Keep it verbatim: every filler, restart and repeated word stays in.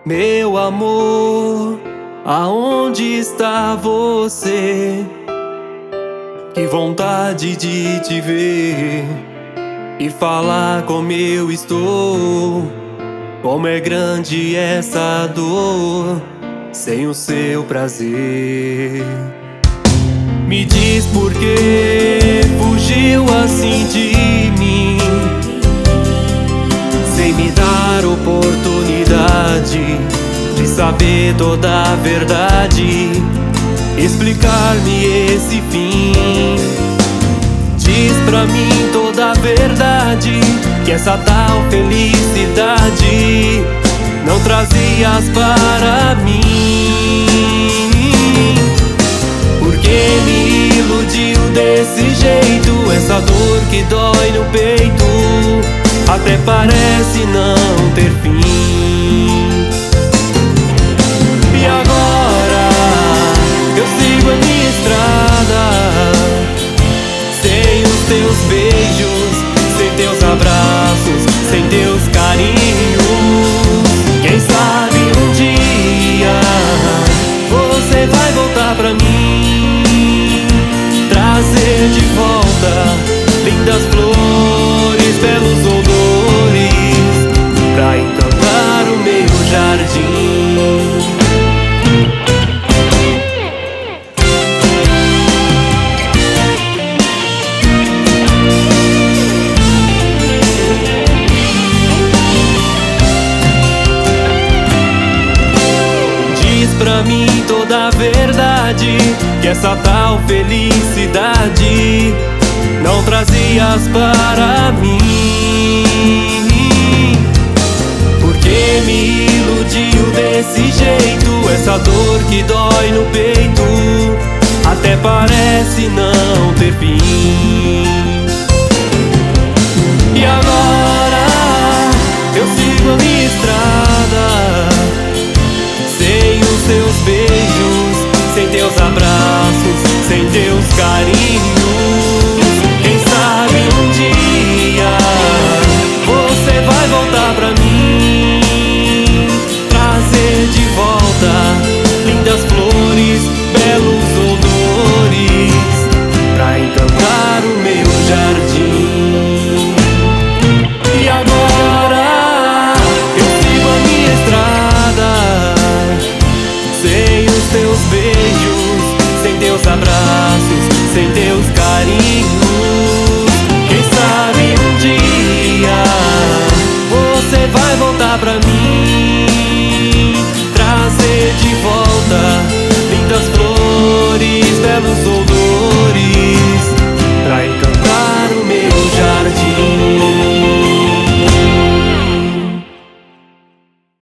Meu amor, aonde está você? Que vontade de te ver e falar como eu estou. Como é grande essa dor sem o seu prazer. Me diz por que fugiu assim de mim, sem me dar oportunidade de saber toda a verdade, explicar-me esse fim. Diz pra mim toda a verdade, que essa tal felicidade não trazias para mim. Por que me iludiu desse jeito? Essa dor que dói no peito até parece não ter fim. E agora eu sigo a minha estrada, sem os teus beijos, sem teus abraços, sem teus carinhos. Quem sabe um dia você vai voltar pra mim, trazer de volta lindas flores, belos odores, pra encantar o meu jardim. Pra mim toda a verdade, que essa tal felicidade não trazias para mim. Porque me iludiu desse jeito? Essa dor que dói no peito até parece não ter fim. E agora eu sigo a minha estrada, sem os teus beijos, sem teus abraços, sem teus carinhos. Quem sabe um dia você vai voltar pra mim, trazer de volta lindas flores, belos odores, pra encantar o meu jardim. E agora eu sigo a minha estrada, sem os teus beijos, sem teus abraços, sem teus carinhos.